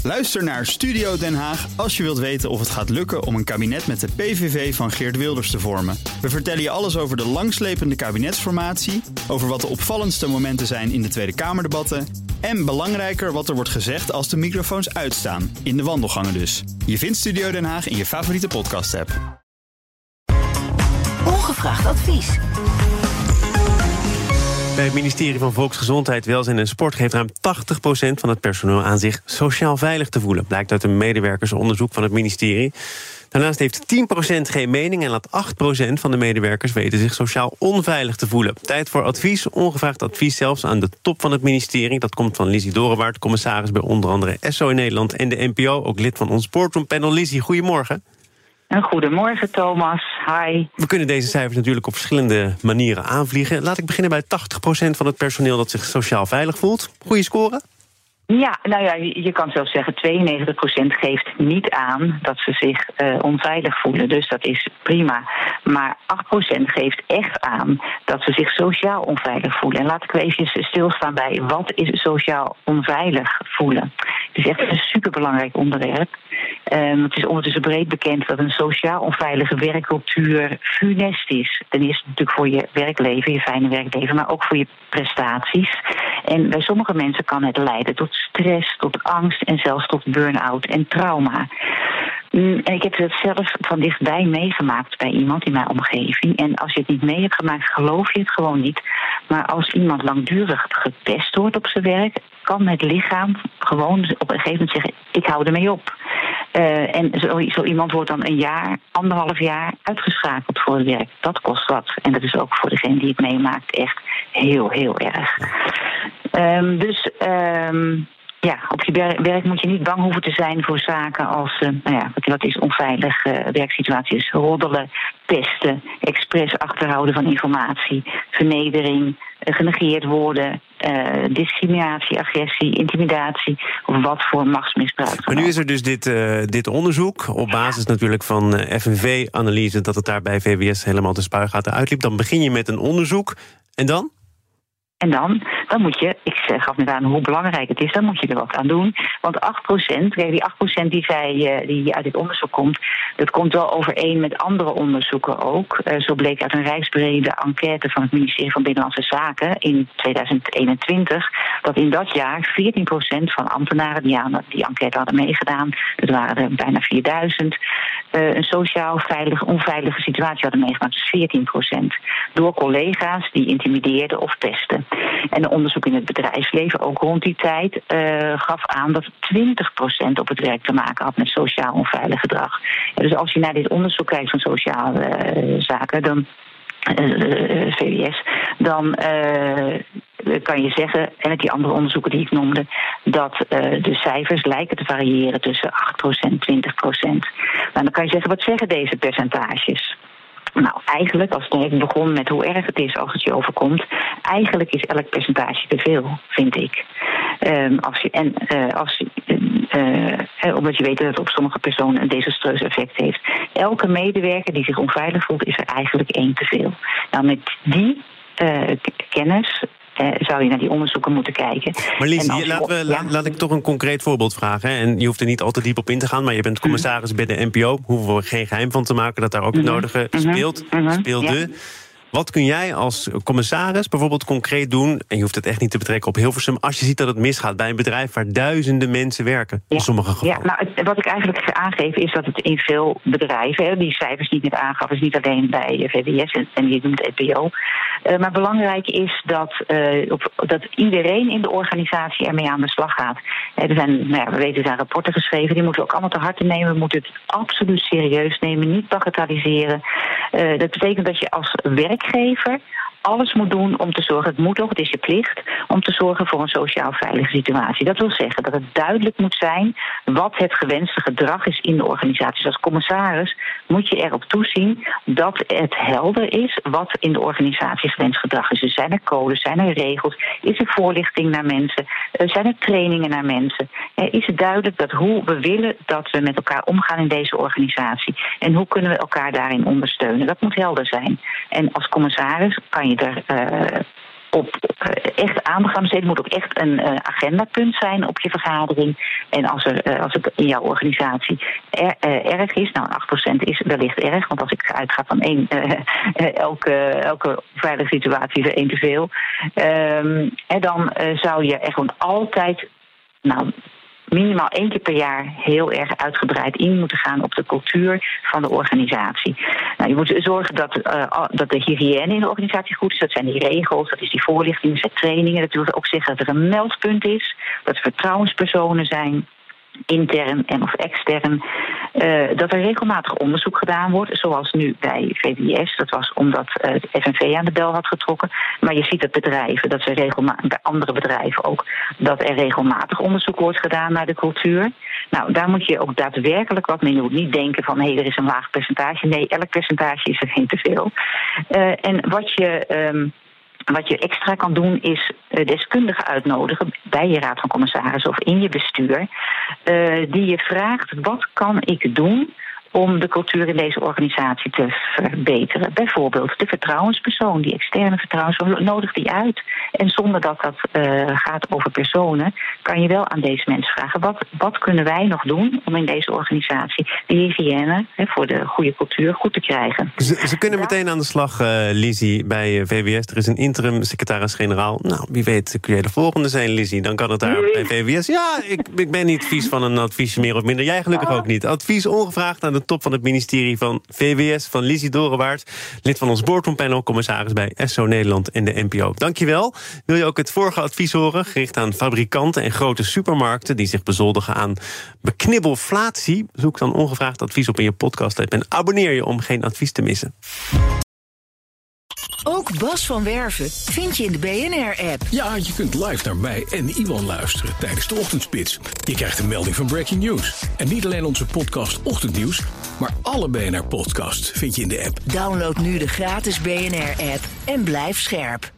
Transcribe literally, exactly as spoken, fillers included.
Luister naar Studio Den Haag als je wilt weten of het gaat lukken om een kabinet met de P V V van Geert Wilders te vormen. We vertellen je alles over de langslepende kabinetsformatie, over wat de opvallendste momenten zijn in de Tweede Kamerdebatten en belangrijker wat er wordt gezegd als de microfoons uitstaan, in de wandelgangen dus. Je vindt Studio Den Haag in je favoriete podcast-app. Ongevraagd advies. Bij het ministerie van Volksgezondheid, Welzijn en Sport geeft ruim tachtig procent van het personeel aan zich sociaal veilig te voelen. Blijkt uit een medewerkersonderzoek van het ministerie. Daarnaast heeft tien procent geen mening en laat acht procent van de medewerkers weten zich sociaal onveilig te voelen. Tijd voor advies, ongevraagd advies zelfs aan de top van het ministerie. Dat komt van Lizzie Dorenwaard, commissaris bij onder andere S O in Nederland en de N P O. Ook lid van ons Boardroom Panel. Lizzie, goedemorgen. Goedemorgen, Thomas. Hi. We kunnen deze cijfers natuurlijk op verschillende manieren aanvliegen. Laat ik beginnen bij tachtig procent van het personeel dat zich sociaal veilig voelt. Goeie score? Ja, nou ja, je kan zelfs zeggen tweeënnegentig procent geeft niet aan dat ze zich uh, onveilig voelen. Dus dat is prima. Maar acht procent geeft echt aan dat ze zich sociaal onveilig voelen. En laat ik even stilstaan bij wat is sociaal onveilig voelen. Het is echt een superbelangrijk onderwerp. Um, het is ondertussen breed bekend dat een sociaal onveilige werkcultuur funest is. Ten eerste natuurlijk voor je werkleven, je fijne werkleven, maar ook voor je prestaties. En bij sommige mensen kan het leiden tot stress, tot angst en zelfs tot burn-out en trauma. En ik heb het zelf van dichtbij meegemaakt bij iemand in mijn omgeving. En als je het niet mee hebt gemaakt, geloof je het gewoon niet. Maar als iemand langdurig gepest wordt op zijn werk, kan het lichaam gewoon op een gegeven moment zeggen, ik hou ermee op. Uh, en zo, zo iemand wordt dan een jaar, anderhalf jaar uitgeschakeld voor het werk. Dat kost wat. En dat is ook voor degene die het meemaakt echt heel, heel erg. Um, dus um, ja, op je werk moet je niet bang hoeven te zijn voor zaken als, uh, nou ja, wat is onveilig uh, werksituaties, roddelen, pesten, expres achterhouden van informatie, vernedering, uh, genegeerd worden, uh, discriminatie, agressie, intimidatie of wat voor machtsmisbruik. Maar nu is er dus dit, uh, dit onderzoek op basis natuurlijk van uh, F N V-analyse dat het daar bij V W S helemaal de spuigaten uitliep. Dan begin je met een onderzoek en dan? En dan, dan moet je, ik gaf net aan hoe belangrijk het is, dan moet je er wat aan doen. Want acht procent, kijk, die acht procent die, zij, die uit dit onderzoek komt, dat komt wel overeen met andere onderzoeken ook. Uh, zo bleek uit een rijksbrede enquête van het ministerie van Binnenlandse Zaken in tweeduizend eenentwintig... dat in dat jaar veertien procent van ambtenaren die aan die enquête hadden meegedaan, dat waren er bijna vierduizend, uh, een sociaal veilig, onveilige situatie hadden meegemaakt, dus veertien procent. Door collega's die intimideerden of pesten. En een onderzoek in het bedrijfsleven, ook rond die tijd, uh, gaf aan dat twintig procent op het werk te maken had met sociaal onveilig gedrag. En dus als je naar dit onderzoek kijkt van sociale uh, zaken, dan uh, V W S, dan uh, kan je zeggen, en met die andere onderzoeken die ik noemde, dat uh, de cijfers lijken te variëren tussen acht procent en twintig procent. Nou, dan kan je zeggen, wat zeggen deze percentages? Nou, eigenlijk, als ik begon met hoe erg het is als het je overkomt, eigenlijk is elk percentage te veel, vind ik. Um, als je, en uh, als, uh, uh, omdat je weet dat het op sommige personen een desastreus effect heeft. Elke medewerker die zich onveilig voelt, is er eigenlijk één te veel. Nou, met die uh, kennis Uh, zou je naar die onderzoeken moeten kijken. Maar Lizzie, je, laat, we, ja. laat, laat ik toch een concreet voorbeeld vragen. Hè? En je hoeft er niet al te diep op in te gaan, maar je bent commissaris mm. bij de N P O. Hoeven we geen geheim van te maken dat daar ook het mm-hmm. nodige speelt, mm-hmm. speelde. Ja. Wat kun jij als commissaris bijvoorbeeld concreet doen, en je hoeft het echt niet te betrekken op Hilversum, als je ziet dat het misgaat bij een bedrijf waar duizenden mensen werken, ja. in sommige gevallen? Ja, nou, het, wat ik eigenlijk aangeef is dat het in veel bedrijven, hè, die cijfers die ik net aangaf, is niet alleen bij V W S en, en je noemt N P O. Uh, maar belangrijk is dat, uh, op, dat iedereen in de organisatie ermee aan de slag gaat. Uh, er zijn, nou ja, we weten, er zijn rapporten geschreven, die moeten we ook allemaal te harte nemen. We moeten het absoluut serieus nemen, niet bagatelliseren. Uh, dat betekent dat je als werkgever alles moet doen om te zorgen, het moet ook, het is je plicht, om te zorgen voor een sociaal veilige situatie. Dat wil zeggen dat het duidelijk moet zijn wat het gewenste gedrag is in de organisatie. Dus als commissaris moet je erop toezien dat het helder is wat in de organisatie gewenst gedrag is. Dus zijn er codes, zijn er regels, is er voorlichting naar mensen, zijn er trainingen naar mensen. Is het duidelijk dat hoe we willen dat we met elkaar omgaan in deze organisatie en hoe kunnen we elkaar daarin ondersteunen. Dat moet helder zijn. En als commissaris kan je er uh, op uh, echt aandacht aan besteden. Het moet ook echt een uh, agendapunt zijn op je vergadering. En als, er, uh, als het in jouw organisatie er, uh, erg is, nou acht procent is wellicht erg, want als ik uitga van één, uh, uh, elke, elke veilige situatie is er één te veel. Um, en dan uh, zou je er gewoon altijd, nou, minimaal één keer per jaar heel erg uitgebreid in moeten gaan op de cultuur van de organisatie. Nou, je moet zorgen dat, uh, dat de hygiëne in de organisatie goed is. Dat zijn die regels, dat is die voorlichting, dat zijn trainingen. Dat wil ook zeggen dat er een meldpunt is, dat er vertrouwenspersonen zijn, intern en of extern. Uh, dat er regelmatig onderzoek gedaan wordt, zoals nu bij V W S. Dat was omdat uh, het F N V aan de bel had getrokken. Maar je ziet dat bedrijven, dat ze regelmatig, bij andere bedrijven ook, dat er regelmatig onderzoek wordt gedaan naar de cultuur. Nou, daar moet je ook daadwerkelijk wat mee doen. Niet denken van, hé, hey, er is een laag percentage. Nee, elk percentage is er geen te veel. Uh, en wat je... Um, Wat je extra kan doen is uh, deskundigen uitnodigen bij je raad van commissarissen of in je bestuur. Uh, die je vraagt, wat kan ik doen om de cultuur in deze organisatie te verbeteren? Bijvoorbeeld de vertrouwenspersoon, die externe vertrouwenspersoon, nodig die uit. En zonder dat dat uh, gaat over personen, kan je wel aan deze mensen vragen, wat, wat kunnen wij nog doen om in deze organisatie de hygiëne hè, voor de goede cultuur goed te krijgen? Ze, ze kunnen ja. meteen aan de slag, uh, Lizzie, bij V W S. Er is een interim secretaris-generaal. Nou, wie weet kun jij de volgende zijn, Lizzie. Dan kan het daar nee. bij V W S. Ja, ik, ik ben niet vies van een adviesje meer of minder. Jij gelukkig ook niet. Advies ongevraagd aan de top van het ministerie van V W S, van Lizzie Dorenwaard, lid van ons boardroompanel, commissaris bij S O Nederland en de N P O. Dankjewel. Wil je ook het vorige advies horen, gericht aan fabrikanten en grote supermarkten die zich bezoldigen aan beknibbelflatie? Zoek dan ongevraagd advies op in je podcast-app en abonneer je om geen advies te missen. Ook Bas van Werven vind je in de B N R-app. Ja, je kunt live naar mij en Iwan luisteren tijdens de ochtendspits. Je krijgt een melding van Breaking News. En niet alleen onze podcast Ochtendnieuws, maar alle B N R-podcasts vind je in de app. Download nu de gratis B N R-app en blijf scherp.